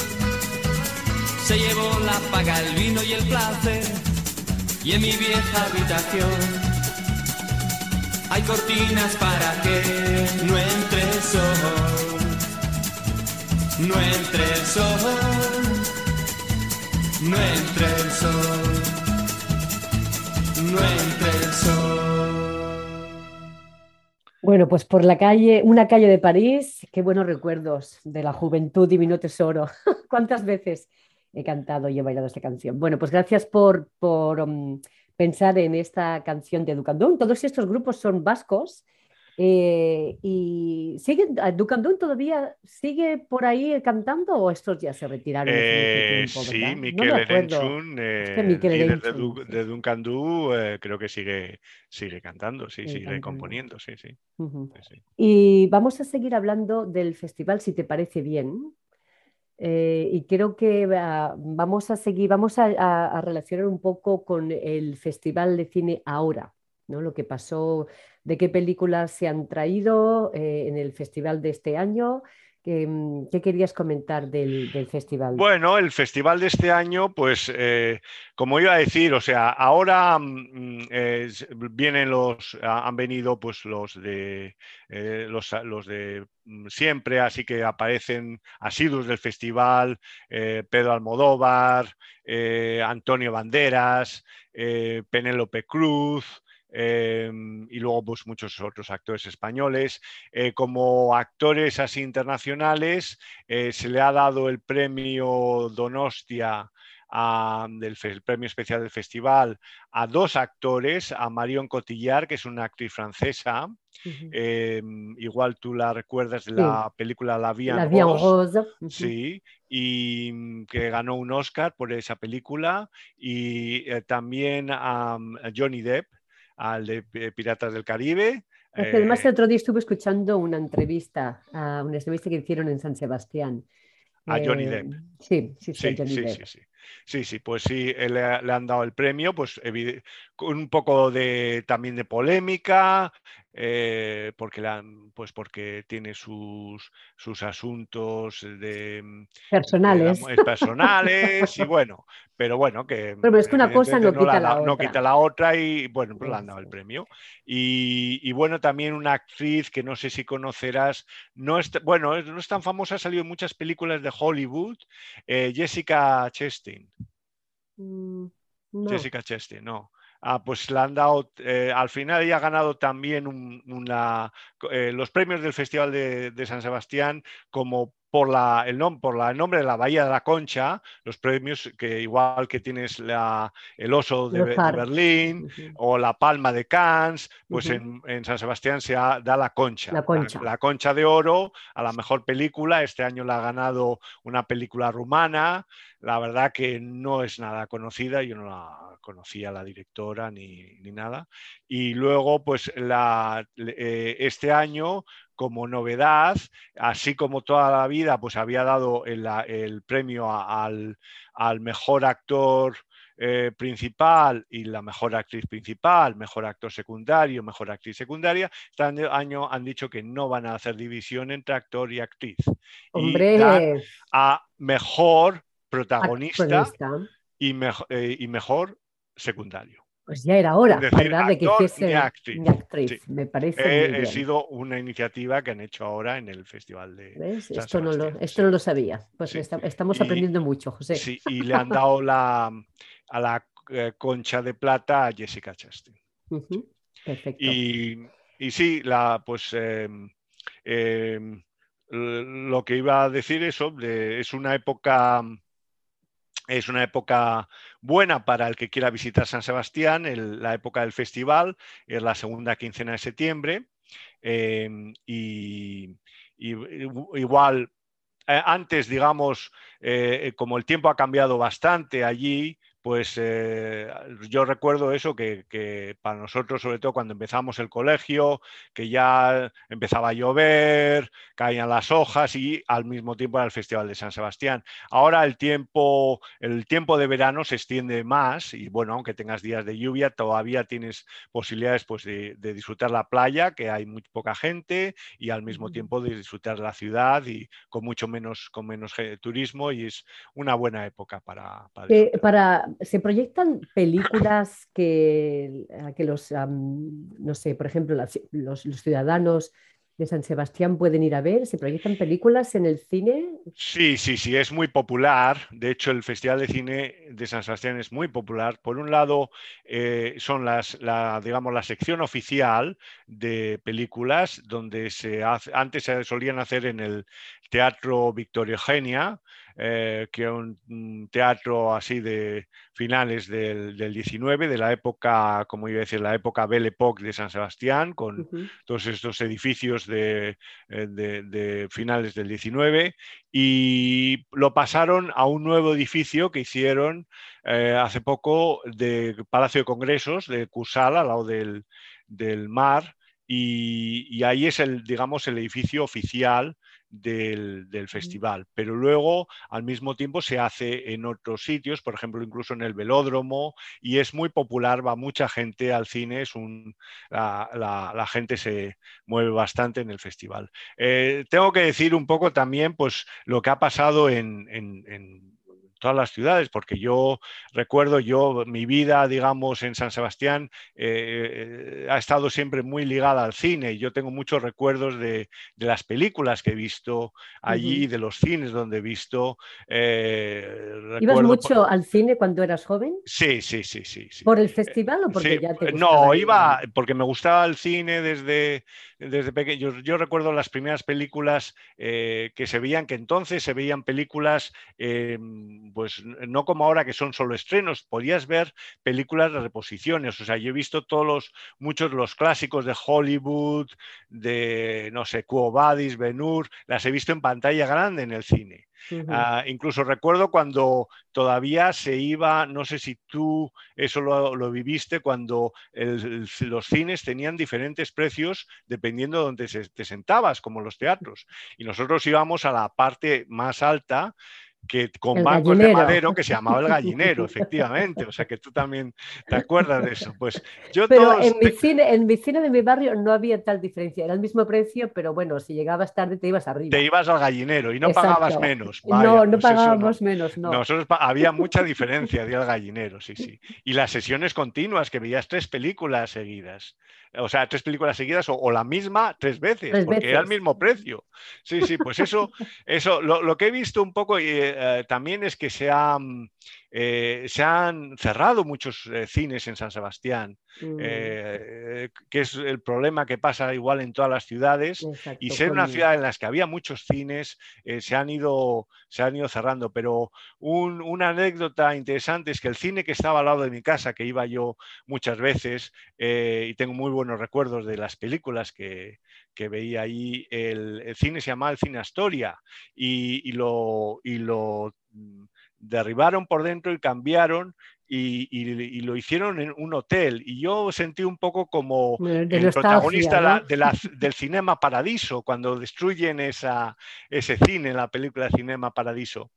se llevó la paga, el vino y el placer, y en mi vieja habitación hay cortinas para que no entre el sol, no entre el sol, no entre el sol, no entre el sol. Bueno, pues por la calle, una calle de París, qué buenos recuerdos de la juventud, divino tesoro. ¿Cuántas veces he cantado y he bailado esta canción? Bueno, pues gracias por, por um, pensar en esta canción de Ducandún. Todos estos grupos son vascos eh, y siguen, Ducandún todavía sigue por ahí cantando o estos ya se retiraron hace Eh, mucho tiempo, sí, ¿verdad? Miquel No me acuerdo. Erenchun, Es que eh, Miquel líder de, Erenchun, Du- sí, de Duncan Du, eh, creo que sigue, sigue cantando, sí, sigue sigue cantando. componiendo, sí, sí. Ujú. sí, sí. Y vamos a seguir hablando del festival, si te parece bien. Eh, y creo que ah, vamos a seguir, vamos a, a- a relacionar un poco con el Festival de Cine Ahora, ¿no? Lo que pasó, de qué películas se han traído eh, en el festival de este año. ¿Qué, mm, qué querías comentar del, del festival? Bueno, el festival de este año, pues eh, como iba a decir, o sea, ahora mm, eh, s- vienen los, ha- han venido pues los de eh, los, los de mm, siempre, así que aparecen asiduos del festival, eh, Pedro Almodóvar, eh, Antonio Banderas, eh, Penélope Cruz. eh, y luego pues muchos otros actores españoles. Eh, como actores así internacionales, eh, se le ha dado el premio Donostia, a, del fe- el premio especial del festival, a dos actores, a Marion Cotillard, que es una actriz francesa, Ujú. eh, igual tú la recuerdas de Sí, la película La Vie en La Vie en Rose, Rose. Ujú. sí, y mm, que ganó un Oscar por esa película, y eh, también a, a Johnny Depp, al de P- Piratas del Caribe. Es que además eh, el otro día estuve escuchando una entrevista, a una entrevista que hicieron en San Sebastián. a Johnny Eh, Depp. sí, sí, sí, a Sí, Johnny sí, Depp. sí, sí. Sí, sí, pues sí, eh, le, le han dado el premio, pues evide- con un poco de también de polémica, eh, porque le han- pues porque tiene sus, sus asuntos de, mm, de la- Personales. eh, personales y bueno, pero bueno, que Pero mm, es que una cosa evidentemente no no, la quita han la dado- no otra. quita la otra y bueno, pues le han dado el Eso. premio. Y, y bueno, también una actriz que no sé si conocerás, no es, bueno, es- no es tan famosa, ha salido en muchas películas de Hollywood, eh, Jessica Chastain. Mm, no. Jessica Chastain, no. Ah, pues le han dado, eh, al final ella ha ganado también un- una, eh, los premios del Festival de, de San Sebastián como por, la, el, nom, por la, el nombre de la Bahía de la Concha, los premios que igual que tienes la, el Oso de, Los Be- de Har. Berlín Ujú, o la Palma de Cannes, pues ujú. en, en San Sebastián se ha- da la Concha, La la, Concha. la Concha de Oro a la mejor película. Este año la ha ganado una película rumana. La verdad que no es nada conocida, yo no la conocía la directora ni, ni nada. Y luego, pues la, eh, este año, como novedad, así como toda la vida, pues había dado el, el premio a, al, al mejor actor eh, principal y la mejor actriz principal, mejor actor secundario, mejor actriz secundaria. Este año han dicho que no van a hacer división entre actor y actriz y dan Hombre, a mejor protagonista accionista. y, mejo- eh, y mejor secundario. Pues ya era Sin hora, decir ¿verdad? De que actor ni hiciese actriz. mi actriz. Sí. Me parece muy Eh, ha bien. sido una iniciativa que han hecho ahora en el Festival de ¿Ves? San Esto no lo, Sebastián. esto Sí, no lo sabía. Pues sí. esta- estamos Y, aprendiendo mucho, José. sí, y le han dado la, a la eh, Concha de Plata a Jessica Chastain. Ujú, perfecto. Y, y sí, la, pues eh, eh, lo que iba a decir eso, de, es una época Es una época buena para el que quiera visitar San Sebastián, el, la época del festival, es la segunda quincena de septiembre. Eh, y, y, igual, eh, antes, digamos, eh, como el tiempo ha cambiado bastante allí, pues eh, yo recuerdo eso, que, que para nosotros, sobre todo cuando empezamos el colegio, que ya empezaba a llover, caían las hojas y al mismo tiempo era el Festival de San Sebastián. Ahora el tiempo, el tiempo de verano se extiende más y bueno, aunque tengas días de lluvia, todavía tienes posibilidades pues, de, de disfrutar la playa, que hay muy poca gente, y al mismo tiempo de disfrutar la ciudad y con mucho menos, con menos turismo, y es una buena época para, para Eh, para, ¿se proyectan películas que, que los, um, no sé, por ejemplo, las, los, los ciudadanos de San Sebastián pueden ir a ver? ¿Se proyectan películas en el cine? Sí, sí, sí, es muy popular. De hecho, el Festival de Cine de San Sebastián es muy popular. Por un lado, eh, son las, la, digamos, la sección oficial de películas, donde se hace, antes se solían hacer en el Teatro Victoria Eugenia, eh, que es un, un teatro así de finales del, del diecinueve, de la época, como iba a decir, la época Belle Époque de San Sebastián, con uh-huh. todos estos edificios de, de, de finales del diecinueve, y lo pasaron a un nuevo edificio que hicieron eh, hace poco de Palacio de Congresos de Cursal, al lado del, del mar, y, y ahí es el, digamos, el edificio oficial del, del festival, pero luego al mismo tiempo se hace en otros sitios, por ejemplo incluso en el Velódromo, y es muy popular, va mucha gente al cine, es un, la, la, la gente se mueve bastante en el festival. Eh, tengo que decir un poco también pues lo que ha pasado en, en, en todas las ciudades, porque yo recuerdo, yo mi vida, digamos, en San Sebastián eh, ha estado siempre muy ligada al cine, y yo tengo muchos recuerdos de, de las películas que he visto allí, uh-huh. de los cines donde he visto. Eh, ¿Ibas mucho por... al cine cuando eras joven? Sí, sí, sí, sí, sí. ¿Por el festival o porque sí, ya te gustaba? No, iba porque me gustaba el cine desde, desde pequeño. Yo, yo recuerdo las primeras películas eh, que se veían, que entonces se veían películas, eh, pues no como ahora que son solo estrenos, podías ver películas de reposiciones. O sea, yo he visto todos los, muchos los clásicos de Hollywood, de, no sé, Quo Vadis, Ben-Hur, las he visto en pantalla grande en el cine. Uh-huh. Uh, incluso recuerdo cuando todavía se iba, no sé si tú eso lo, lo viviste, cuando el, el, los cines tenían diferentes precios dependiendo de donde se, te sentabas, como los teatros, y nosotros íbamos a la parte más alta, que con el bancos gallinero. de madera, que se llamaba el gallinero, efectivamente. O sea que tú también te acuerdas de eso. Pues yo pero todos... en, mi cine, en mi cine de mi barrio no había tal diferencia, era el mismo precio, pero bueno, si llegabas tarde te ibas arriba. Te ibas al gallinero y no Exacto. pagabas menos. Vaya, no, no pues pagábamos no. menos, no. Nosotros había mucha diferencia de al gallinero, sí, sí. Y las sesiones continuas, que veías tres películas seguidas. O sea, tres películas seguidas o, o la misma tres veces, tres porque veces. era el mismo precio. Sí, sí, pues eso, eso lo, lo que he visto un poco eh, también es que se, ha, eh, se han cerrado muchos eh, cines en San Sebastián, mm. eh, que es el problema que pasa igual en todas las ciudades. Exacto, y ser con... una ciudad en la que había muchos cines, eh, se, han ido, se han ido cerrando. Pero un, una anécdota interesante es que el cine que estaba al lado de mi casa, que iba yo muchas veces, eh, y tengo muy buenos recuerdos de las películas que, que veía ahí, el, el cine se llamaba el Cine Astoria, y, y, lo, y lo derribaron por dentro y cambiaron y, y, y lo hicieron en un hotel, y yo sentí un poco como de el nostalgia, protagonista ¿no? de la, del Cinema Paradiso, cuando destruyen esa, ese cine, la película Cinema Paradiso.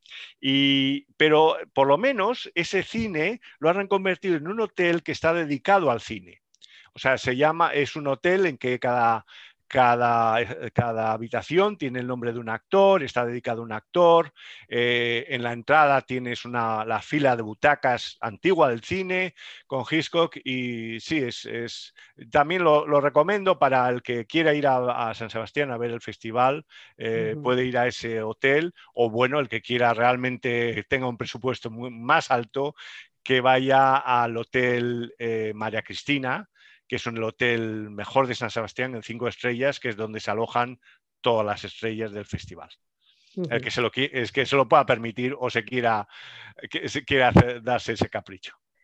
Y, pero por lo menos ese cine lo han reconvertido en un hotel que está dedicado al cine. O sea, se llama, es un hotel en que cada, cada, cada habitación tiene el nombre de un actor, está dedicado a un actor. Eh, en la entrada tienes una, la fila de butacas antigua del cine con Hitchcock, y sí, es, es también lo, lo recomiendo para el que quiera ir a, a San Sebastián a ver el festival. Eh, uh-huh. Puede ir a ese hotel, o bueno, el que quiera realmente tenga un presupuesto muy, más alto, que vaya al Hotel eh, María Cristina, que es el hotel mejor de San Sebastián, en cinco estrellas, que es donde se alojan todas las estrellas del festival. Uh-huh. El que se lo, es que se lo pueda permitir o se quiera, que se quiera hacer, darse ese capricho.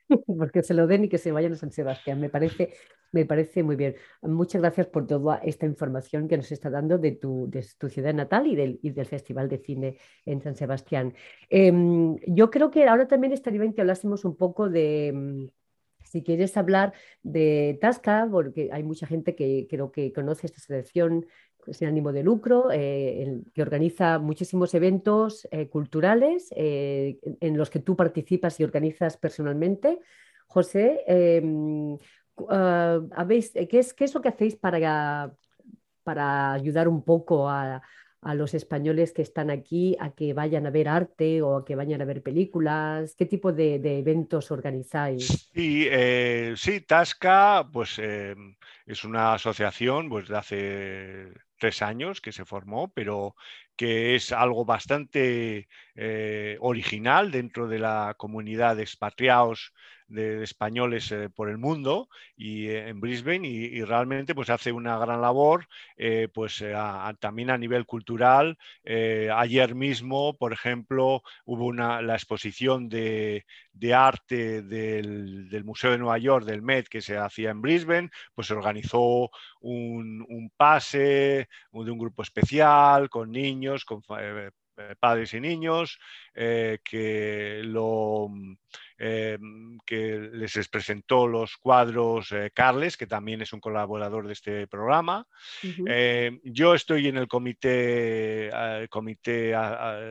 porque se lo den y que se vayan a San Sebastián. Me parece, me parece muy bien. Muchas gracias por toda esta información que nos está dando de tu, de tu ciudad natal y del, y del Festival de Cine en San Sebastián. Eh, yo creo que ahora también estaría bien que hablásemos un poco de... Si quieres hablar de Tasca, porque hay mucha gente que creo que conoce esta asociación sin ánimo de lucro, eh, el, que organiza muchísimos eventos eh, culturales eh, en, en los que tú participas y organizas personalmente. José, eh, uh, ¿habéis, qué, es, ¿qué es lo que hacéis para, para ayudar un poco a, a los españoles que están aquí a que vayan a ver arte o a que vayan a ver películas? ¿Qué tipo de, de eventos organizáis? Sí, eh, sí, Tasca pues, eh, es una asociación pues, de hace tres años que se formó, pero que es algo bastante eh, original dentro de la comunidad de expatriados de españoles eh, por el mundo y eh, en Brisbane y, y realmente pues hace una gran labor eh, pues eh, a, a, también a nivel cultural. Eh, ayer mismo, por ejemplo, hubo una, la exposición de, de arte del, del Museo de Nueva York, del Met, que se hacía en Brisbane, pues se organizó un, un pase de un grupo especial con niños, con eh, padres y niños, eh, que, lo, eh, que les presentó los cuadros eh, Carles, que también es un colaborador de este programa. Uh-huh. eh, yo estoy en el comité, eh, comité a, a,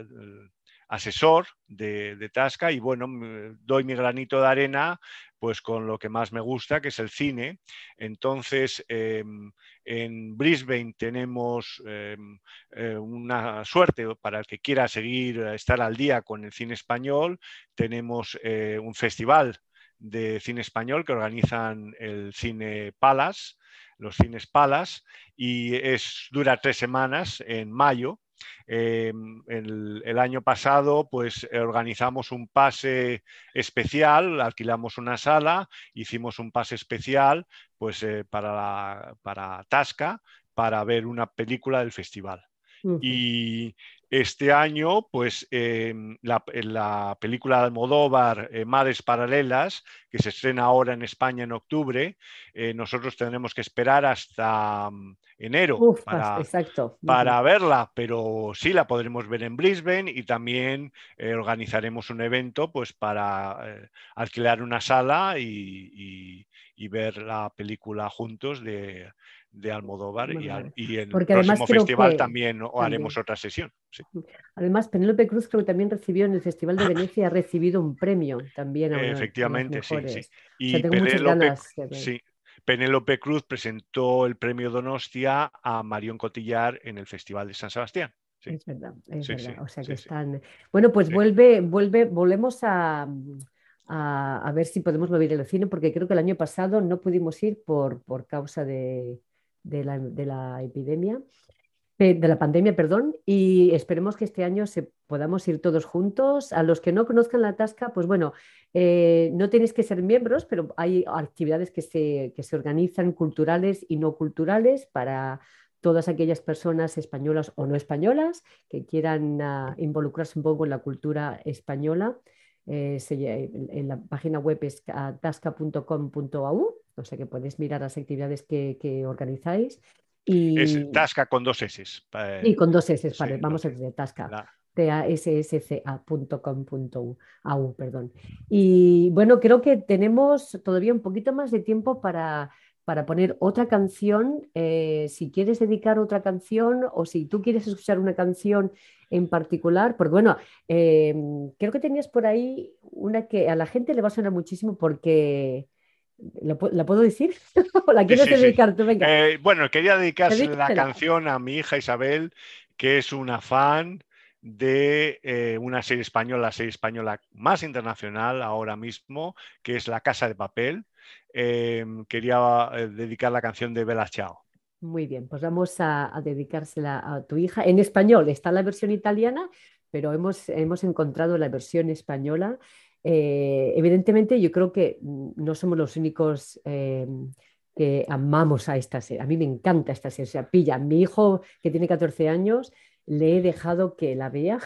asesor de, de Tasca y bueno, doy mi granito de arena pues con lo que más me gusta, que es el cine. Entonces, eh, en Brisbane tenemos eh, eh, una suerte para el que quiera seguir, estar al día con el cine español. Tenemos eh, un festival de cine español que organizan el Cine Palace, los Cines Palace, y es, dura tres semanas en mayo. Eh, el, el año pasado pues organizamos un pase especial, alquilamos una sala, hicimos un pase especial pues eh, para, la, para Tasca para ver una película del festival. Uh-huh. Y este año, pues eh, la, la película de Almodóvar, eh, Madres Paralelas, que se estrena ahora en España en octubre, eh, nosotros tendremos que esperar hasta um, enero Uf, para, exacto. para verla, pero sí la podremos ver en Brisbane y también eh, organizaremos un evento pues, para eh, alquilar una sala y, y, y ver la película juntos de... de Almodóvar y, al, y en Porque el próximo festival que, también, también haremos otra sesión. Sí. Además, Penélope Cruz creo que también recibió en el Festival de Venecia, ha recibido un premio también a una, efectivamente, a las mejores. sí, sí. Y o sea, tengo Penélope, muchas ganas de ver. Sí. Penélope Cruz presentó el premio Donostia a Marion Cotillard en el Festival de San Sebastián. Sí. Es verdad, es sí, verdad. Sí, o sea sí, que sí. están. Bueno, pues sí. vuelve, vuelve, volvemos a, a, a ver si podemos volver al cine, porque creo que el año pasado no pudimos ir por, por causa de. De la, de la epidemia, de la pandemia, perdón, y esperemos que este año se, podamos ir todos juntos. A los que no conozcan la Tasca, pues bueno, eh, no tenéis que ser miembros, pero hay actividades que se, que se organizan culturales y no culturales para todas aquellas personas españolas o no españolas que quieran uh, involucrarse un poco en la cultura española. Eh, se, en la página web es tasca punto com punto a u, o sea que podéis mirar las actividades que, que organizáis. Y... Es Tasca con dos S. Y con dos S, sí, vale, vamos sí. a decir Tasca. La... T A S S C A punto com punto a u, perdón. Y bueno, creo que tenemos todavía un poquito más de tiempo para, para poner otra canción. Eh, si quieres dedicar otra canción o si tú quieres escuchar una canción en particular, porque bueno, eh, creo que tenías por ahí una que a la gente le va a sonar muchísimo porque... ¿La, ¿La puedo decir? ¿O la quieres sí, sí, dedicar tú? Venga. Eh, bueno, quería dedicarse la canción a mi hija Isabel, que es una fan de eh, una serie española, la serie española más internacional ahora mismo, que es La Casa de Papel. Eh, quería eh, dedicar la canción de Bella Ciao. Muy bien, pues vamos a, a dedicársela a tu hija. En español está la versión italiana, pero hemos, hemos encontrado la versión española. Eh, evidentemente, yo creo que no somos los únicos eh, que amamos a esta serie. A mí me encanta esta serie. O sea, pilla, a mi hijo que tiene catorce años, le he dejado que la vea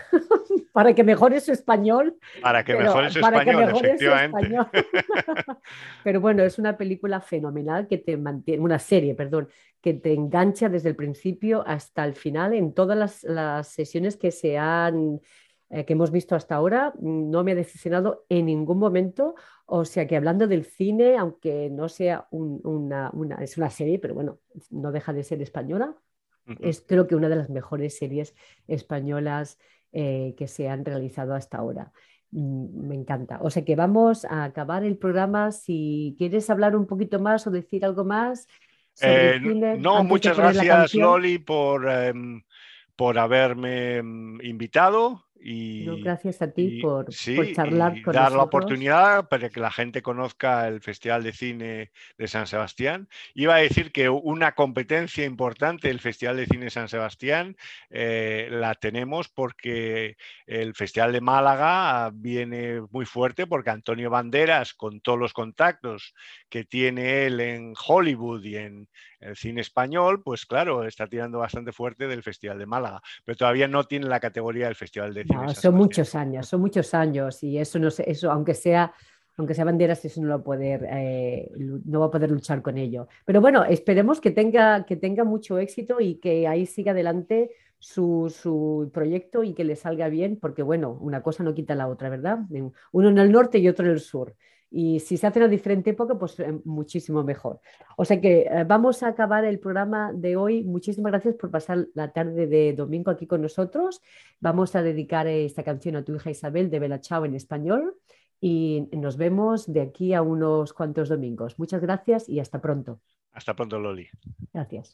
para que mejore su español. Para que pero, mejore su para español, que mejore efectivamente. Su español. Pero bueno, es una película fenomenal que te mantiene, una serie, perdón, que te engancha desde el principio hasta el final en todas las, las sesiones que se han... que hemos visto hasta ahora, no me ha decepcionado en ningún momento. O sea que hablando del cine, aunque no sea un, una, una, es una serie, pero bueno, no deja de ser española, uh-huh. Es creo que una de las mejores series españolas eh, que se han realizado hasta ahora. Mm, me encanta. O sea que vamos a acabar el programa. Si quieres hablar un poquito más o decir algo más sobre eh, el cine. No, muchas gracias, Loli, por, eh, por haberme invitado. Y, no, gracias a ti y, por, sí, por charlar y con dar nosotros. La oportunidad para que la gente conozca el Festival de Cine de San Sebastián. Iba a decir que una competencia importante del Festival de Cine de San Sebastián eh, la tenemos porque el Festival de Málaga viene muy fuerte porque Antonio Banderas, con todos los contactos que tiene él en Hollywood y en el cine español, pues claro, está tirando bastante fuerte del Festival de Málaga, pero todavía no tiene la categoría del Festival de Cine. No, son muchos años, son muchos años y eso no sé, eso aunque sea, aunque sea Banderas, eso no lo va a poder, eh, no va a poder luchar con ello. Pero bueno, esperemos que tenga, que tenga mucho éxito y que ahí siga adelante su, su proyecto y que le salga bien, porque bueno, una cosa no quita la otra, ¿verdad? Uno en el norte y otro en el sur. Y si se hace en una diferente época, pues eh, muchísimo mejor. O sea que eh, vamos a acabar el programa de hoy. Muchísimas gracias por pasar la tarde de domingo aquí con nosotros. Vamos a dedicar esta canción a tu hija Isabel de Bella Ciao en español y nos vemos de aquí a unos cuantos domingos. Muchas gracias y hasta pronto. Hasta pronto, Loli. Gracias.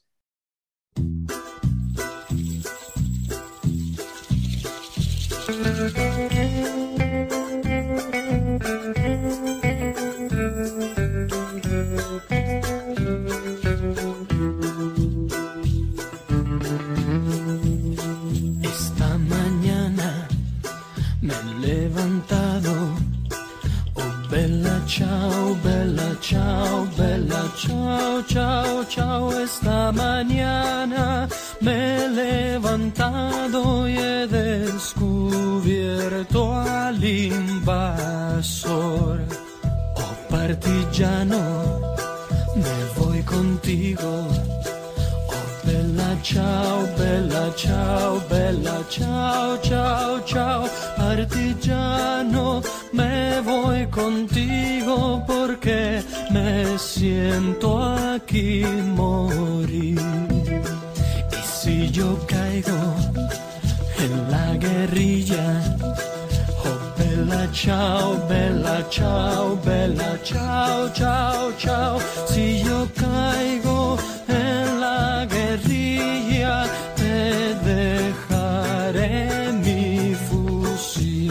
Esta mañana me he levantado. Oh, bella ciao, bella ciao, bella ciao, ciao, ciao. Esta mañana me he levantado y he descubierto al invasor. Oh, partigiano, me voy contigo. Bella ciao, bella ciao, bella ciao, ciao, ciao. Partigiano, me voy contigo porque me siento aquí morir. Y si yo caigo en la guerrilla, oh bella ciao, bella ciao, bella ciao, ciao, ciao. Si yo caigo en la guerrilla, te dejaré mi fusil.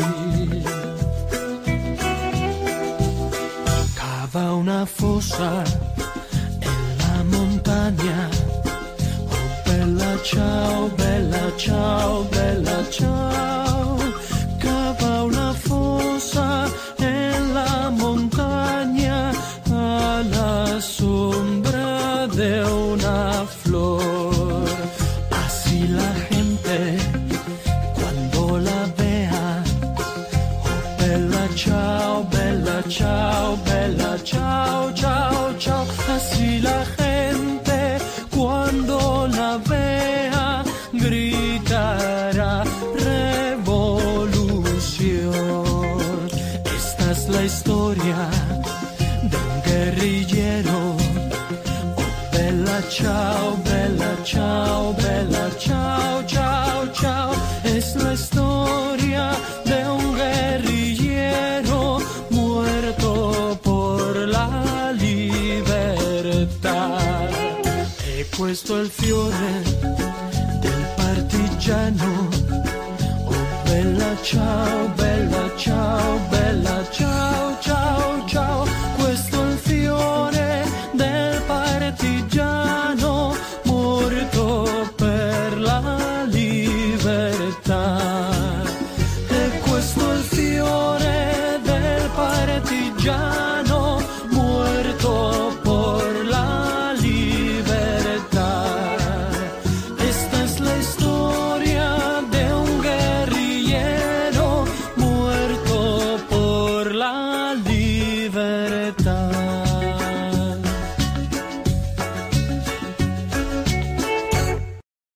Cava una fosa en la montaña. Oh bella ciao, bella ciao, bella ciao. Cava una fosa en la montaña a la sombra de una flor. Así la gente cuando la vea, oh bella ciao, bella ciao, bella ciao, ciao, ciao. Así la gente cuando la vea gritará revolución. Esta es la historia de un guerrillero. Bella ciao, bella ciao, bella ciao, ciao, ciao. Es la historia de un guerrillero muerto por la libertà. E questo è il fiore del partigiano. Oh bella ciao, bella